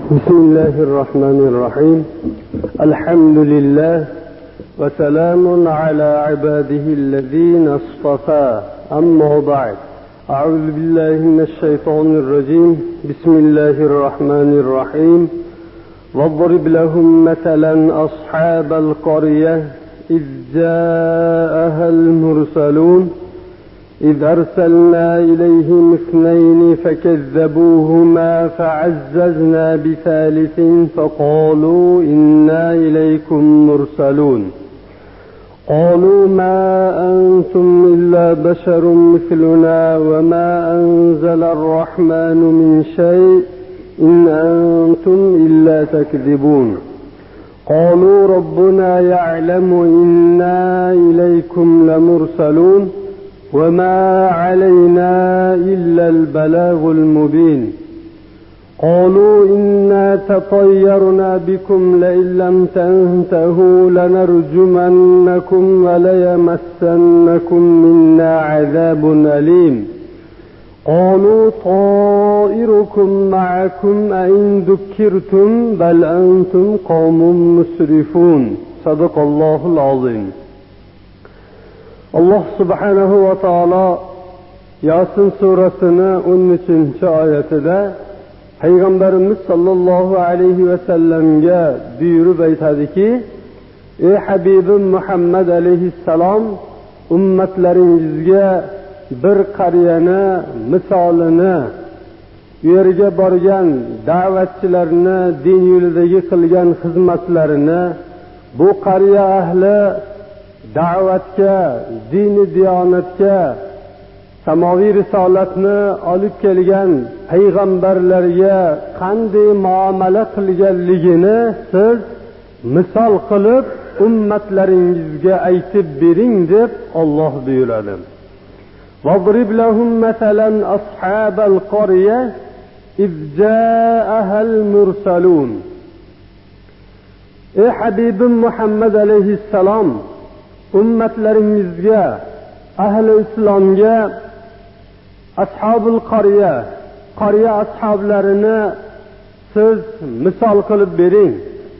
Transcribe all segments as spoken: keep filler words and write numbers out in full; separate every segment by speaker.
Speaker 1: بسم الله الرحمن الرحيم. الحمد لله وسلام على عباده الذين اصطفى. أما بعد، أعوذ بالله من الشيطان الرجيم. بسم الله الرحمن الرحيم. واضرب لهم مثلا أصحاب القرية إذ جاءها المرسلون إذ أرسلنا إليهم اثنين فكذبوهما فعززنا بثالث فقالوا إنا إليكم مرسلون. قالوا ما أنتم إلا بشر مثلنا وما أنزل الرحمن من شيء إن أنتم إلا تكذبون. قالوا ربنا يعلم إنا إليكم لمرسلون وما علينا إلا البلاغ المبين. قالوا إنا تطيرنا بكم لئن لم تنتهوا لنرجمنكم وليمسنكم منا عذاب أليم. قالوا طائركم معكم أئن ذكرتم بل أنتم قوم مسرفون. صدق الله العظيم. Allah subhanahu va taolo Yasin surasini o'n uchinchi oyatida Payg'ambarimiz sollallohu alayhi va sallamga buyurib aytadiki: "Ey Habibim Muhammad alayhissalom, ummatlaringizga bir qariyani misolini, u yerga borgan da'vatchilarni din yo'lidagi qilgan xizmatlarini, bu qariya ahli da'vatga, dini diyonatga, samoviy risolatni olib kelgan payg'ambarlarga qanday muomala qilganligini siz misol qilib ummatlaringizga aytib bering" deb Alloh buyuradi. "Vadrib lahum masalan ashabal qarya iz ja'ahal mursalun." Ey Habibim Muhammad alayhissalom, ummatlaringizga, ahli islomga ashabul qarya, qarya ashablarini siz misol qilib bering.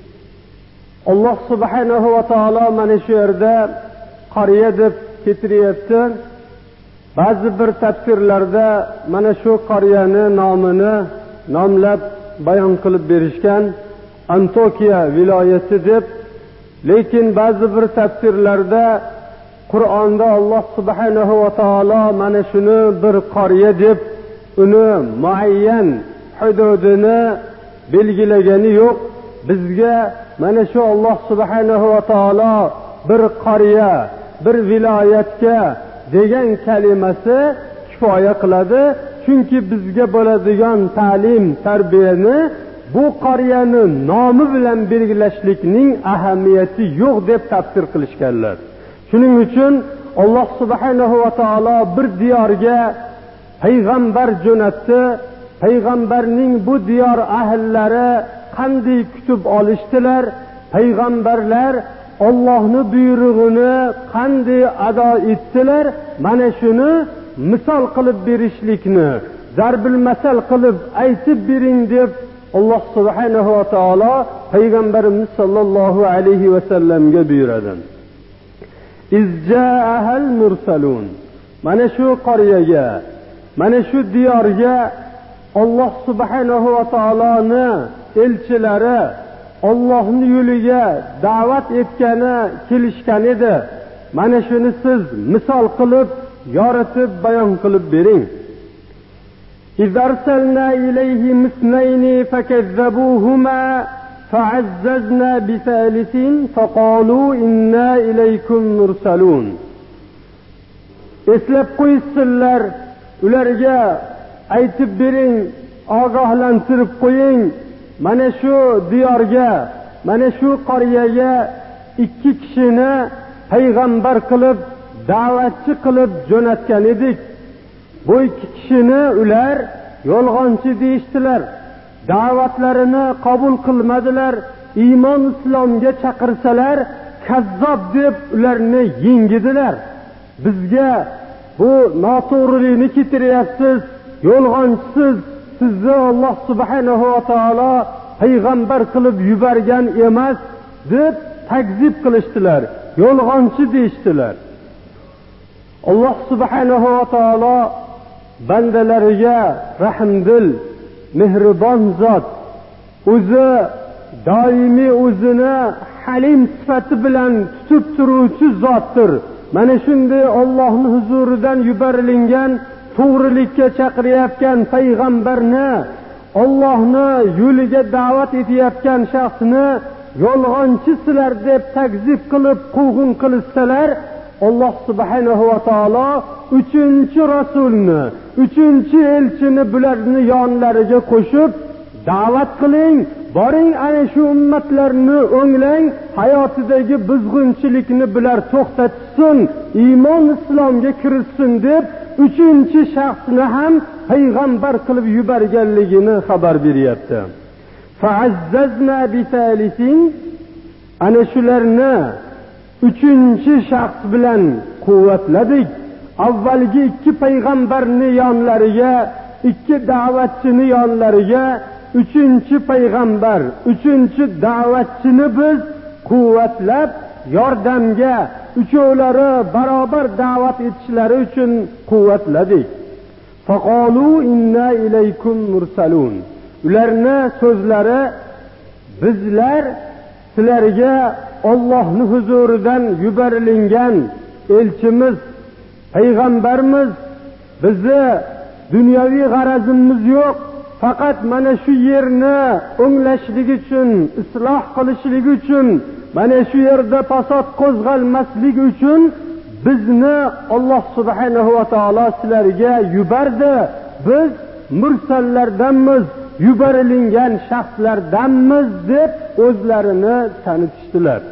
Speaker 1: Alloh subhanahu va taolo mana shu yerda qarya deb keltiryapti. Ba'zi bir tafsirlarda mana shu qaryani nomini nomlab bayon qilib berishgan, Antokiya viloyati deb. Lekin ba'zi bir tafsirlarda Qur'onda Alloh subhanahu va taolo mana shuni bir qarya deb uni muayyan hududini belgilagani yo'q. Bizga mana shu Alloh subhanahu va taolo bir qarya, bir viloyatga degan kalimasi kifoya qiladi. Chunki bizga bo'ladigan ta'lim, tarbiyani bu qaryani nomi bilan belgilashlikning ahamiyati yo'q deb tafsir qilishganlar. Shuning uchun Alloh subhanahu va taolo bir diyorga payg'ambar jo'natdi. Payg'ambarning bu diyor ahllari qanday kutib olishdilar? Payg'ambarlar Allohning buyrug'ini qanday ado etdilar? Mana shuni misol qilib berishlikni, zarbil masal qilib aytib bering deb Alloh subhanahu va taolo payg'ambarimiz sollallohu alayhi va sallamga buyuradi. Izja'ahal mursalun. Mana shu qaryaga, mana shu diyorga Alloh subhanahu va taoloni elchilari Allohning yo'liga da'vat etgani kelishgan edi. Mana shuni siz misol qilib, yoritib bayon qilib bering. إذ أرسلنا إليهم اثنين فكذبوهما فعززنا بثالث فقالوا إنا إليكم مرسلون. Eslab qo'ysinlar, ularga aytib bering, ogohlantirib qo'ying. Mana shu diyorga, mana shu qaryaga ikki kishini payg'ambar qilib, da'vatchi qilib jo'natgan edik. Bu ikki kishini ular yolg'onchi deyishdilar. Da'vatlarini qabul qilmadilar. Iymon islomga chaqirsalar kazzob deb ularni yengidilar. Bizga bu noto'g'rilikni keltiryapsiz, yolg'onchisiz, sizni Alloh subhanahu va taolo payg'ambar qilib yuborgan emas deb takzib qilishdilar, yolg'onchi deyishdilar. Alloh subhanahu va taolo bandalariga rahmdil, mehribon zot, o'zi doimiy o'zini halim sifati bilan tutib turuvchi zotdir. Mana shunday Allohning huzuridan yuborilgan, to'g'rilikka chaqirayotgan payg'ambarni, Allohning yo'liga da'vat etayotgan shaxsni yolg'onchisizlar deb takzib qilib quvg'in qilsalar, Alloh subhanahu va taolo uchinchi rasulni, uchinchi elchini bularni yonlariga qo'shib da'vat qiling, boring ana shu ummatlarni o'nglang, hayotidagi buzg'unchilikni bular to'xtatsin, iymon islomga kiritsin deb uchinchi shaxsni ham payg'ambar qilib yuborganligini xabar beryapti. Fa'azzazna bitalisin, ana shularni uchinchi shaxs bilan quvvatladik. Avvalgi ikki payg'ambarni yonlariga, ikki da'vatchini yonlariga uchinchi payg'ambar, uchinchi da'vatchini biz quvvatlab yordamga, uchovlari barobar da'vat etishlari uchun quvvatladik. Faqalu inna ilaykum mursalun. Ularni so'zlari, bizlar sizlarga Allohning huzuridan yuborilgan elchimiz, payg'ambarmiz. Bizi dunyoviy g'arazimiz yo'q. Faqat mana shu yerni o'nglashlik uchun, isloh qilishlik uchun, mana shu yerda fasod qo'zg'almaslik uchun bizni Alloh subhanahu va taolo sizlarga yubordi. Biz mursallardanmiz, yuborilgan shaxslardanmiz deb o'zlarini tanitishdilar.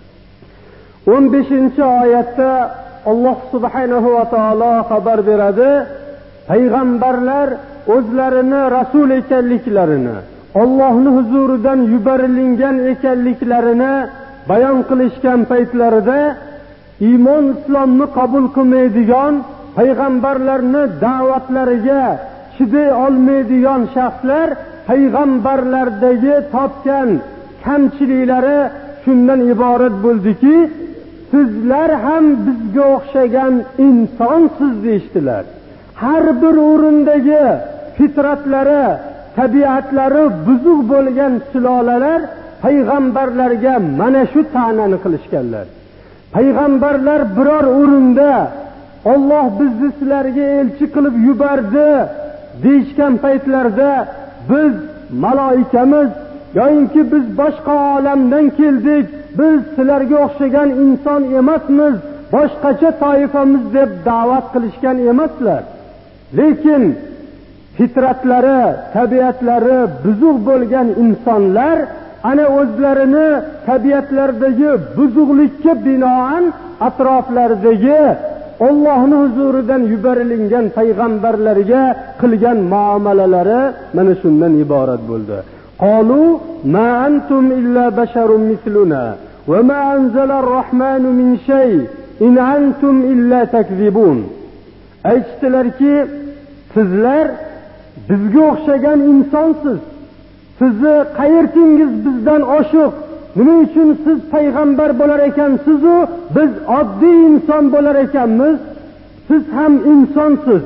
Speaker 1: o'n beshinchi oyatda Alloh subhanahu va taolo xabar beradi, payg'ambarlar o'zlarini rasul ekanliklarini, Allohning huzuridan yuborilgan ekanliklarini bayon qilishgan paytlarida iymon islomni qabul qilmaydigan, payg'ambarlarni da'vatlariga chiday olmaydigan shaxslar payg'ambarlardagi topgan kamchiliklari shundan iborat bo'ldiki, sizlar ham bizga o'xshagan insonsiz deyishdilar. Har bir o'rindagi fitratlari, tabiatlari buzuq bo'lgan sulolalar payg'ambarlarga mana shu ta'nani qilishganlar. Payg'ambarlar biror o'rinda Alloh bizni sizlarga elchi qilib yubordi deyishgan paytlarda biz maloikamiz yoki biz boshqa olamdan keldik, biz sizlarga o'xshagan inson emasmiz, boshqacha toifamiz deb da'vat qilishgan emaslar. Lekin fitratlari, tabiatlari buzuq bo'lgan insonlar ana o'zlarini tabiatlaridagi buzuqlikka binoan atroflaridagi Allohning huzuridan yuborilgan payg'ambarlarga qilgan muomalalari mana shundan iborat bo'ldi. Qalu ma antum illa basharun misluna va ma anzala ar-rahmanu min shay in antum illa takzibun. Aytdilarki, sizlar bizga o'xshagan insonsiz. Sizni qayertingiz bizdan oshiq. Nima uchun siz payg'ambar bo'lar ekansiz u biz oddiy inson bo'lar ekanmiz? Siz ham insonsiz.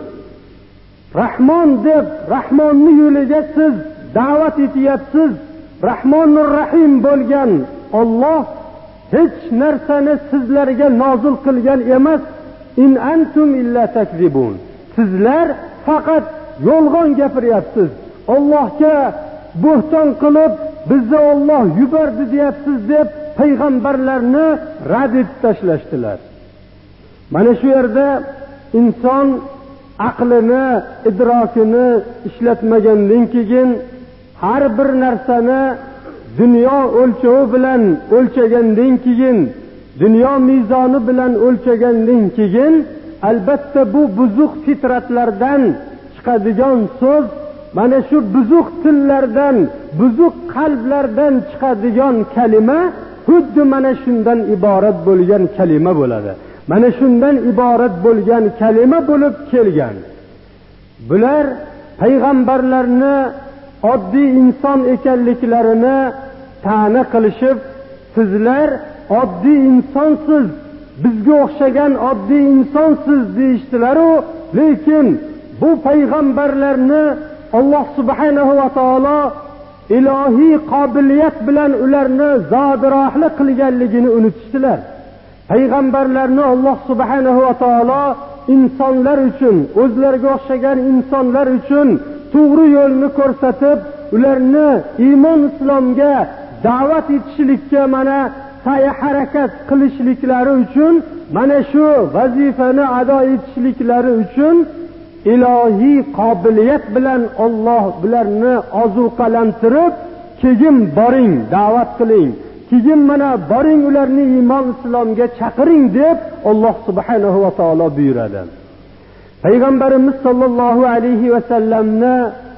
Speaker 1: Rahmon deb Rahmonning yo'liga siz da'vat etyapsiz. Rahmonur Rahim bo'lgan Alloh hech narsani sizlarga nozil qilgan emas. In antum illa takzibun. Sizlar faqat yolg'on gapiryapsiz. Allohga bo'hton qilib bizni Alloh yubordi deyapsiz deb payg'ambarlarni rad etib tashlashdilar. Mana shu yerda inson aqlini, idrokini ishlatmagandan keyin har bir narsani dunyo o'lchovi bilan o'lchagandan keyin, dunyo mezoni bilan o'lchagandan keyin albatta bu buzuq fitratlardan chiqadigan so'z, mana shu buzuq tillardan, buzuq qalblardan chiqadigan kalima xuddi mana shundan iborat bo'lgan kalima bo'ladi. Mana shundan iborat bo'lgan kalima bo'lib kelgan. Bular payg'ambarlarni oddiy inson ekanliklarini ta'na qilishib, sizlar oddiy insonsiz, bizga o'xshagan oddiy insonsiz deyishdilar-u, lekin bu payg'ambarlarni Alloh subhanahu va taolo ilohiy qobiliyat bilan ularni zodirahli qilganligini unutishdilar. Payg'ambarlarni Alloh subhanahu va taolo insonlar uchun, o'zlariga o'xshagan insonlar uchun to'g'ri yo'lni ko'rsatib, ularni iymon islomga da'vat etishlikka mana sa'y harakat qilishliklari uchun, mana shu vazifani ado etishliklari uchun ilohiy qobiliyat bilan Alloh ularni ozuqalantirib, keyin boring, da'vat qiling, keyin mana boring ularni iymon islomga chaqiring deb Alloh subhanahu va taolo buyuradi. Payg'ambarimiz sollallohu alayhi va sallamni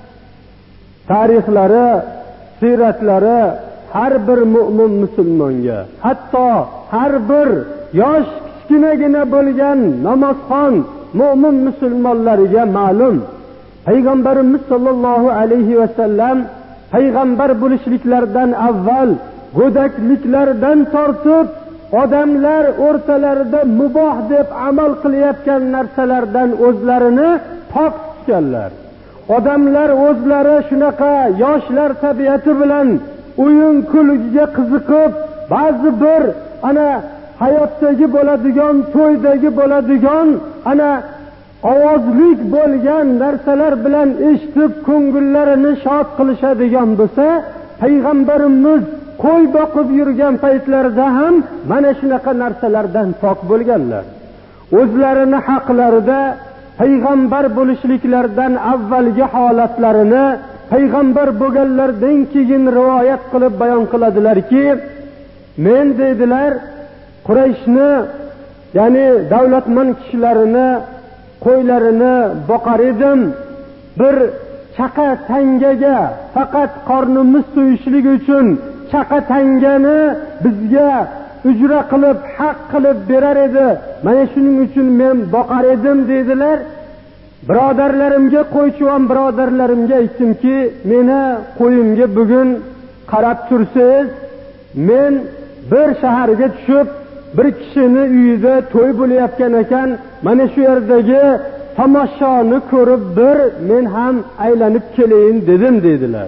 Speaker 1: tarixlari, siratlari har bir mu'min musulmonga, hatto har bir yosh kichkinagina bo'lgan namozxon mu'min musulmonlarga ma'lum. Payg'ambarimiz sollallohu alayhi va sallam payg'ambar bo'lishliklaridan avval go'dakliklardan tortib odamlar o'rtalarida muboh deb amal qilayotgan narsalardan o'zlarini pok tutganlar. Odamlar o'zlari shunaqa yoshlar tabiati bilan o'yin kulgiga qiziqib, ba'zi bir ana hayotdagi bo'ladigan, to'ydagi bo'ladigan ana ovozlik bo'lgan narsalar bilan eshitib ko'ngillarini shod qilishadigan bo'lsa, payg'ambarimiz qo'y boqib yurgan paytlarida ham mana shunaqa narsalardan pok bo'lganlar. O'zlarini haqlarida payg'ambar bo'lishliklaridan avvalgi holatlarini payg'ambar bo'lganlardan keyin rivoyat qilib bayon qiladilarki, men dedilar Qurayshni, ya'ni davlatmand kishilarini, qo'ylarini boqar edim. Bir chaqa tangaga faqat qornimiz to'yishlik uchun chaqa tangani bizga ujra qilib, haq qilib berar edi. Mana shuning uchun men boqar edim dedilar. Birodarlarimga, qo'ychivan birodarlarimga aytdimki, meni qo'yimga bugun qarab tursangiz, men bir shaharga tushib, bir kishini uyida to'y bo'layotgan ekan, mana shu yerdagi tomoshani ko'rib bir men ham aylanib kelayin dedim dedilar.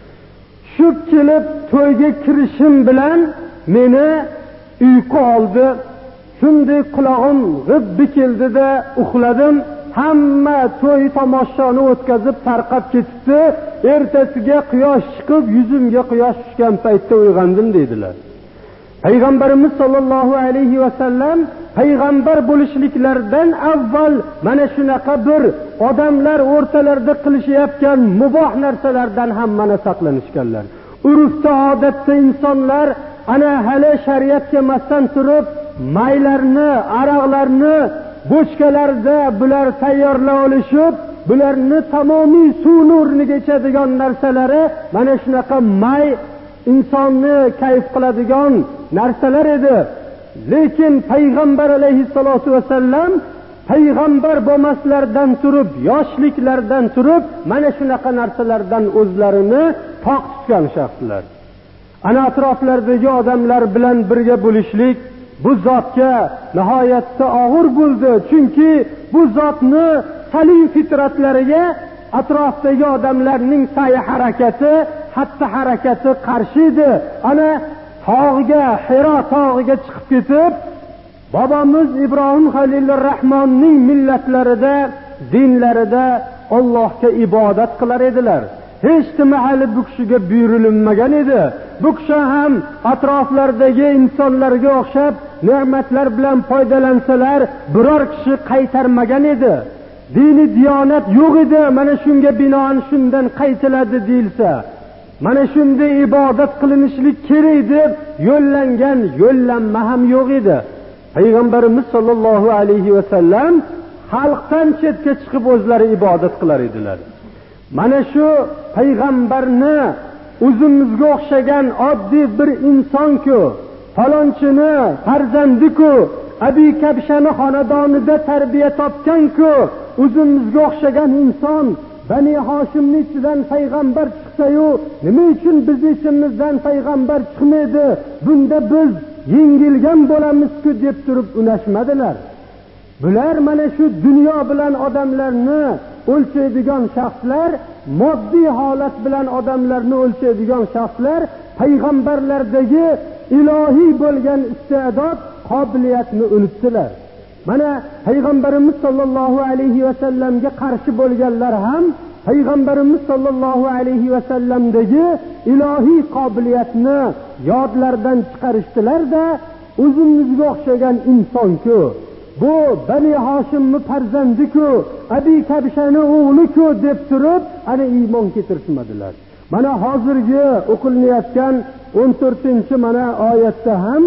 Speaker 1: Shu kelib to'yga kirishim bilan meni uyqu oldi. Shunday quloqim g'ibbi keldi-da uxladim. Hamma to'y tomoshani o'tkazib tarqab ketibdi. Ertasiga quyosh chiqib, yuzimga quyosh tushgan paytda uyg'ondim dedilar. Payg'ambarimiz sollallohu alayhi va sallam payg'ambar bo'lishliklaridan avval mana shunaqa bir odamlar o'rtalarida qilishayotgan muboh narsalardan ham mana saqlanishganlar. Urfda, odatda insonlar ana hali shariat kelmasdan turib maylarni, aroqlarni bochkalarda bular tayyorlab olishib, bularni tamomiy suvni o'rniga ichadigan narsalari mana shunaqa may insonni kayf qiladigan narsalar edi. Lekin payg'ambar alayhissalatu vasallam payg'ambar bo'lmaslardan turib, yoshliklardan turib mana shunaqa narsalardan o'zlarini pok tutgan shaxslar. Ana atroflardagi odamlar bilan birga bo'lishlik bu zotga nihoyatda og'ir bo'ldi. Chunki bu zotni salim fitratlariga atrofdagi odamlarning sa'y harakati, hatta harakati qarshi edi. Ana tog'ga, Hiro tog'iga chiqib ketib, bobomiz Ibrohim Xalilur Rahmonning millatlarida, dinlarida Allohga ibodat qilar edilar. Hech nima hali bu kishiga buyurilmagan edi. Bu kishi ham atroflardagi insonlarga o'xshab ne'matlar bilan foydalansalar, biror kishi qaytarmagan edi. Dini diyonat yo'q edi. Mana shunga binoan shundan qaytiladi deyilsa, mana shunday ibodat qilinishlik kerak deb yo'llangan yo'llanma ham yo'q edi. Payg'ambarimiz sollallohu alayhi va sallam xalqdan chetga chiqib o'zlari ibodat qilar edilar. Mana shu payg'ambarni o'zimizga o'xshagan oddiy bir inson-ku, falonchini farzandi-ku, Abi Kabshani xonadonida tarbiya topgan-ku, o'zimizga o'xshagan inson Bani Hoshimning ichidan payg'ambar chiqsa-yu, nima uchun biz ichimizdan payg'ambar chiqmaydi? Bunda biz yengilgan bo'lamiz-ku deb turib unashmadilar. Bular mana shu dunyo bilan odamlarni o'lchaydigan shaxslar, moddiy holat bilan odamlarni o'lchaydigan shaxslar, payg'ambarlardagi ilohiy bo'lgan iste'dod, qobiliyatni unutdilar. Mana payg'ambarimiz sollallohu alayhi va sallamga qarshi bo'lganlar ham payg'ambarimiz sollallohu alayhi va sallamdagi ilohiy qobiliyatni yodlardan chiqarishdilar-da, o'zimizga o'xshagan inson-ku, bu Bani Hoshimning farzandi-ku, Abi Kabshani o'g'li-ku deb turib, ana iymon keltirishmadilar. Mana hozirgi o'qilayotgan o'n to'rtinchi mana oyatda ham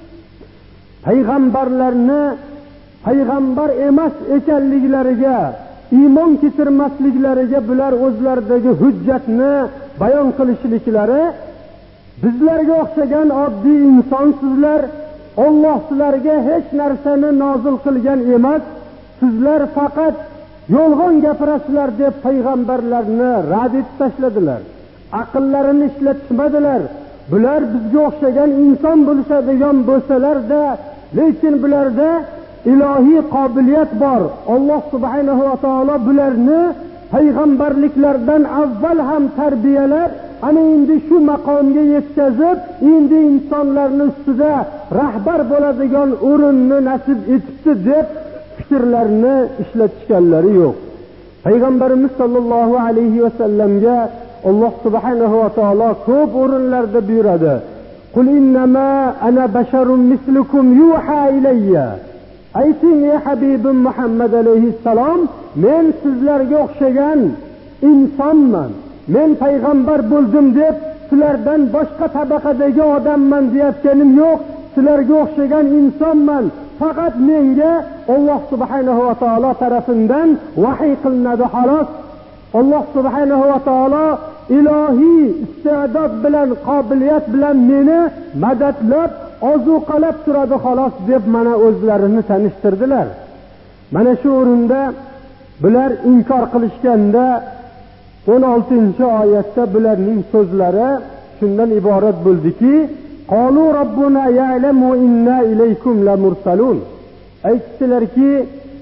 Speaker 1: payg'ambarlarni payg'ambar emas ekanliklariga, iymon keltirmasliklariga bular o'zlaridagi hujjatni bayon qilishliklari, bizlarga o'xshagan oddiy insonsizlar, Alloh sizlarga hech narsani nozil qilgan emas, sizlar faqat yolg'on gapirasizlar deb payg'ambarlarni rad etib tashladilar. Aqllarini ishlatishmadilar. Bular bizga o'xshagan inson bo'lishadigan bo'lsalar-da, lekin bularda ilohiy qobiliyat bor. Alloh subhanahu va taolo bularni payg'ambarliklardan avval ham tarbiyalab, ana endi shu maqomga yetkazib, endi insonlarning ustida rahbar bo'ladigan o'rinni nasib etibdi deb fikrlarni ishlatishganlari yo'q. Payg'ambarimiz sollallohu alayhi va sallamga Alloh subhanahu va taolo ko'p o'rinlarda buyuradi: "Qul innama ana basharun mislukum yuha ilayya." Ayting ey Habibim Muhammad alayhissalom, men sizlarga o'xshagan insonman. Men payg'ambar bo'ldim deb sizlardan boshqa tabaqadagi odamman deyotganim yo'q. Sizlarga o'xshagan insonman. Faqat menga Alloh subhanahu va taolo tarafidan vahiy qilinadi xolos. Alloh subhanahu va taolo ilohiy iste'dod bilan, qobiliyat bilan meni madadlab, ozuqalab turadi xolos deb mana o'zlarini tanishtirdilar. Mana shu o'rinda bular inkor qilishganda o'n oltinchi oyatda bularning so'zlari shundan iborat bo'ldiki, qalu robbuna ya'lamu inna ilaykum lamursalun. Aytdilarki,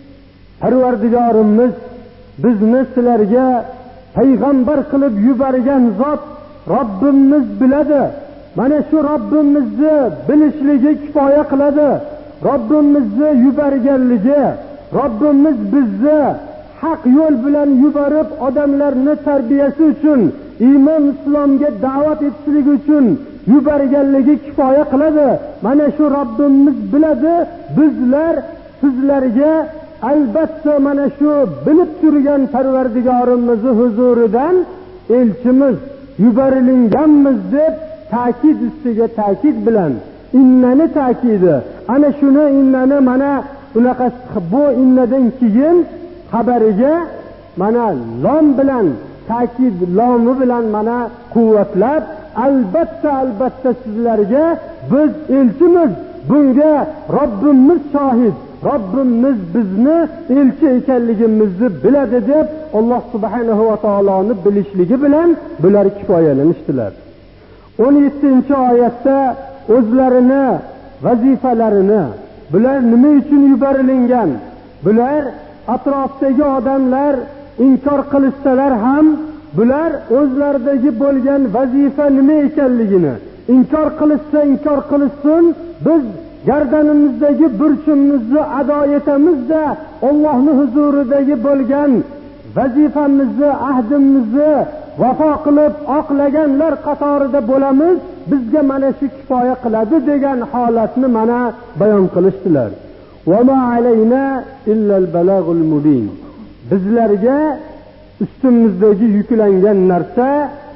Speaker 1: Parvardigorimiz bizni sizlarga payg'ambar qilib yuborgan zot Robbimiz biladi. Mana shu Robbimizni bilishligi kifoya qiladi. Robbimizni yuborganligi, Robbimiz bizni haq yo'l bilan yuborib odamlarni tarbiyasi uchun, iymon islomga da'vat etishlik uchun yuborganligi kifoya qiladi. Mana shu Robbimiz biladi. Bizlar sizlarga albatta mana shu bilib turgan Parvardigorimizning huzuridan elchimiz, yuborilganmiz deb ta'kid ustiga ta'kid bilan innani ta'kidi. Ana shuni innani mana unaqa bu innadan keyin xabariga mana lom bilan, ta'kid lomi bilan mana quvvatlab, albatta albatta sizlarga biz elchimiz, bunga Robbimiz shohid, Robbimiz bizni elchi ekanligimizni biladi deb Alloh subhanahu va taoloni bilishligi bilan bular kifoyalanishdilar. o'n yettinchi oyatda o'zlarini vazifalarini, bular nima uchun yuborilgan, bular atrofdagi odamlar inkor qilsalar ham, bular o'zlaridagi bo'lgan vazifa nima ekanligini, inkor qilsa inkor qilsin, biz gardanimizdagi burchimizni ado etamiz-da, Allohning huzuridagi bo'lgan vazifamizni, ahdimizni vafo qilib oqlaganlar qatorida bo'lamiz, bizga mana shu kifoya qiladi degan holatni mana bayon qilishdilar. Va ma alayna illa al-balagul mubin. Bizlarga ustimizdagi yuklangan narsa,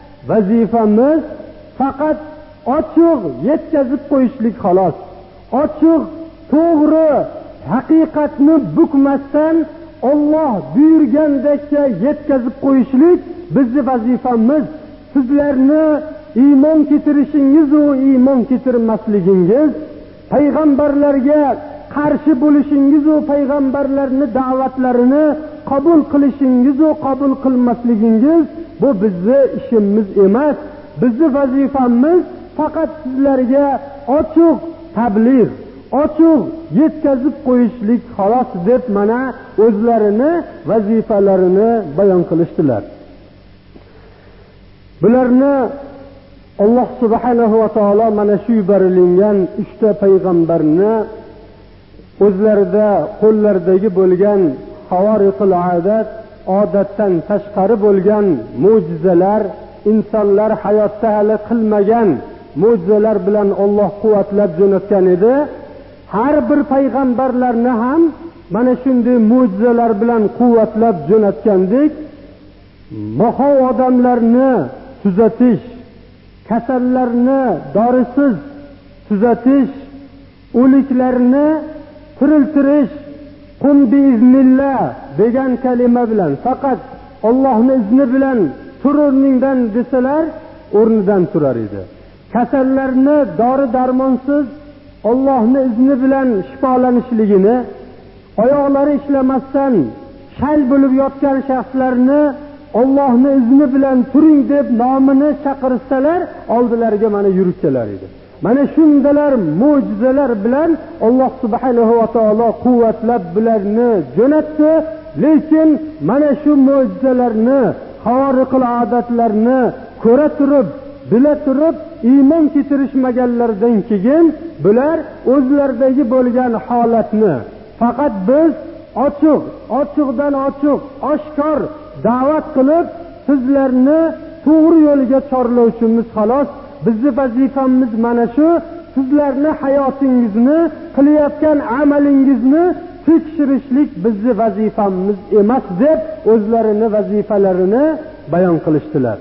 Speaker 1: vazifamiz faqat ochiq yetkazib qo'yishlik xolos. Ochiq, to'g'ri, haqiqatni bukmasdan Alloh buyurgandekcha yetkazib qo'yishlik bizning vazifamiz. Sizlarni iymon keltirishingiz va iymon keltirmasligingiz, payg'ambarlarga qarshi bo'lishingiz va payg'ambarlarning da'vatlarini qabul qilishingiz va qabul qilmasligingiz bu bizning ishimiz emas. Bizning vazifamiz faqat sizlarga ochiq tabliğ, ochiq yetkazib qo'yishlik xolos deb mana o'zlarini vazifalarini bayon qilishdilar. Bularni Alloh subhanahu va taolo mana shu yuborilgan uchta payg'ambarni o'zlarida qo'llaridagi bo'lgan havoriqul odat, odatdan tashqari bo'lgan mo'jizalar, insonlar hayotda hali qilmagan mo'jizalar bilan Alloh quvvatlab jo'natgan edi. Har bir payg'ambarlarni ham mana shunday mo'jizalar bilan quvvatlab jo'natgandek, mahov odamlarni tuzatish, kasallarni dorisiz tuzatish, o'liklarni tiriltirish, qum biiznillah degan kalima bilan faqat Allohning izni bilan tur o'rningdan desalar o'rnidan turar edi. Kasallarni dori darmonsiz Allohning izni bilan shifolanishligini, oyoqlari ishlamasdan shal bo'lib yotgan shaxslarni Allohning izni bilan turing deb nomini chaqirsalar oldilariga mana yurib kelar edi. Mana shundalar mo'jizalar bilan Alloh subhanahu va taolo quvvatlab bularni jo'natdi. Lekin mana shu mo'jizalarni, havoriqul odatlarni ko'ra turib, bila turib iymon keltirishmaganlardan keyin bular o'zlaridagi bo'lgan holatni faqat biz ochiq, ochiqdan ochiq, oshkor da'vat qilib sizlarni to'g'ri yo'lga chorlovchimiz xolos. Bizning vazifamiz mana shu, sizlarni hayotingizni, qilayotgan amalingizni tekshirishlik bizning vazifamiz emas deb o'zlarini vazifalarini bayon qilishdilar.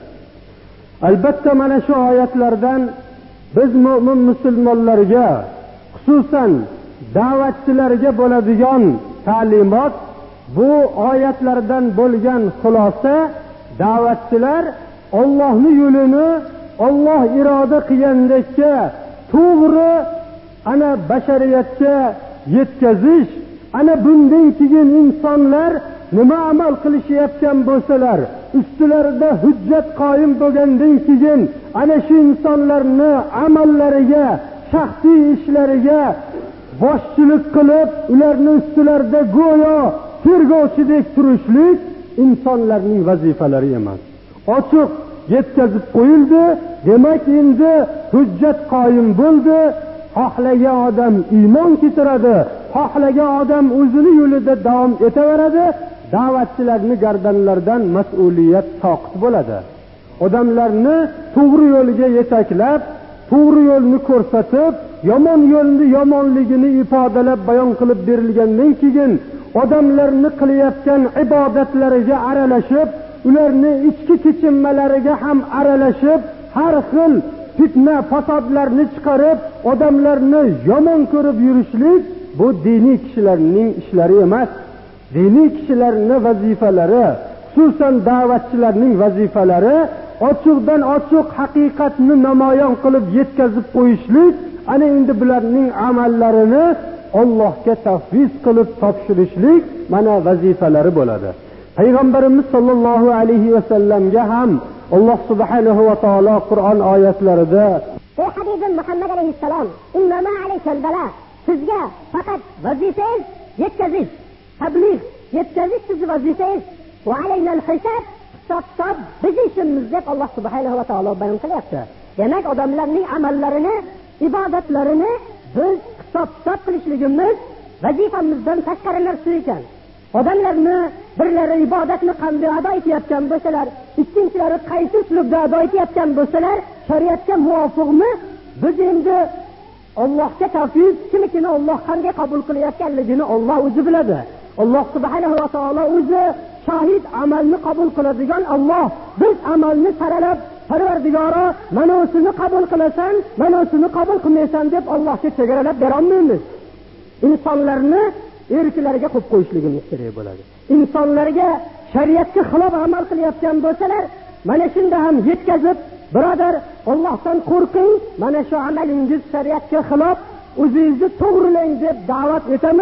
Speaker 1: Albatta mana shu oyatlardan biz mu'min musulmonlarga, xususan da'vatchilarga bo'ladigan ta'limot, bu oyatlardan bo'lgan xulosa, da'vatchilar Allohning yo'lini Alloh iroda qilgandekka to'g'ri ana bashariyatga yetkazish, ana bundan keyin insonlar nima amal qilishayotgan bo'lsalar, ustilarida hujjat qoyim bo'lgandan keyin ana shu insonlarni amallariga, shaxsiy ishlariga boshchilik qilib, ularning ustilarida go'yo tergovchidek turishlik insonlarning vazifalari emas. Ochiq yetkazib qo'yildi. Demak, endi hujjat qoyim bo'ldi. Xohlagan odam iymon keltiradi, xohlagan odam o'zini yo'lida davom etaveradi. Da'vatchilarning gardanlaridan mas'uliyat soqit bo'ladi. Odamlarni to'g'ri yo'lga yetaklab, to'g'ri yo'lni ko'rsatib, yomon yo'lni yomonligini ifodalab bayon qilib berilgandan keyin odamlarni qilayotgan ibodatlariga aralashib, ularni ichki kechinmalariga ham aralashib, har xil fitna, fasodlarni chiqarib, odamlarni yomon ko'rib yurishlik bu diniy kishilarning ishlari emas. Diniy kishilarning vazifalari, xususan da'vatchilarning vazifalari ochiqdan ochiq haqiqatni namoyon qilib yetkazib qo'yishlik. Ana endi bularning amallarini Allohga tafviz qilib topshirishlik mana vazifalari bo'ladi. Payg'ambarimiz sollallohu alayhi va sallamga ham Alloh subhanahu va taolo Qur'on oyatlarida:
Speaker 2: "Ey Habibim Muhammad alayhissalom, innama alaykal bala." Sizga faqat vazifangiz yetkazish, tabliğ yetkazish sizning vazifangiz. Va alaynal hisob, hisob biz ishimiz deb Alloh subhanahu va taolo bayon qilyapti. Demak, odamlarning amallarini, ibodatlarini biz hisob-kitob qilishligimiz vazifamizdan tashqari narsa ekan. Odamlarni birlari ibodatni qanday ado etayotgan bo'lsalar, ikkinchilari qaysi uslubda ado etayotgan bo'lsalar, shariatga muvofiqmi? Biz endi Allohga tavfiq, kimikini Alloh qanday qabul qilayotganligini Alloh o'zi biladi. Alloh subhanahu va taolo o'zi shohid, amalni qabul qiladigan Alloh. Biz amalni saralab, Parvardigoro, mana o'sini qabul qilasan, mana o'sini qabul qilmaysan deb Allohga chegaralab bera olmaymiz. Insonlarni erklariga qo'yib qo'yishligimiz kerak bo'ladi. Insonlarga shariatga xilof amal qilayotgan bo'lsalar, mana shunda ham yetkazib, birodar, Allohdan qo'rqing, mana shu amalingiz shariatga xilof, o'zingizni to'g'rilang deb da'vat etamiz.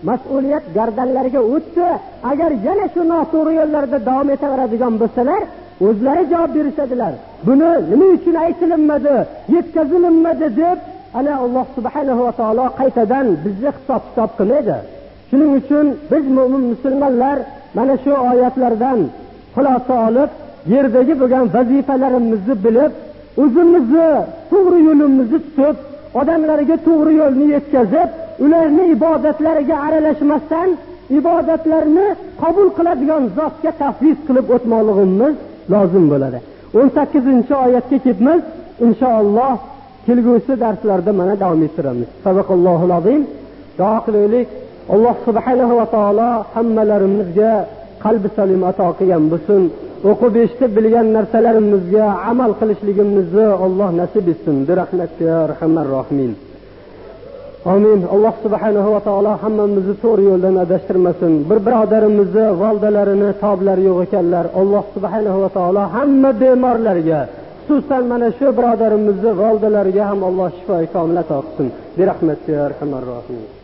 Speaker 2: mas'uliyat gardanlariga o'tdi. Agar yana shu noto'g'ri yo'llarda davom etaveradigan bo'lsalar, o'zlari javob berishadilar. Buni nima uchun aytilinmadi, yetkazilinmadi deb ana Alloh subhanahu va taolo qaytadan bizni hisob-kitob qilmaydi. Shuning uchun biz mu'min musulmonlar mana shu oyatlardan xulosa olib, yerdagi bo'lgan vazifalarimizni bilib, o'zimizni to'g'ri yo'limizni tutib, odamlarga to'g'ri yo'lni yetkazib, ularni ibodatlariga aralashmasdan ibodatlarni qabul qiladigan zotga tafviz qilib o'tmoqligimiz lozim bo'ladi. o'n sakkizinchi oyatga ketamiz. Inshaalloh kelgusi darslarda mana davom ettiramiz. Sabaqallohul azim. Duo qilaylik. Alloh subhanahu va taolo hammalarimizga qalbi salim ato qilgan bo'lsin. O'qib eshitib bilgan narsalarimizga amal qilishligimizni Alloh nasib etsin. Bi rahmatika ya arhamar rohimin. Amin. Alloh subhanahu va taolo hammamizni to'g'ri yo'ldan adashtirmasin. Bir birodarimizni valdalarini toblari yo'q ekanlar. Alloh subhanahu va taolo hamma bemorlarga, xususan mana shu birodarimizni valdalariga ham Alloh shifo komil ato qilsin. Bi rahmatika ya arhamar rohimin.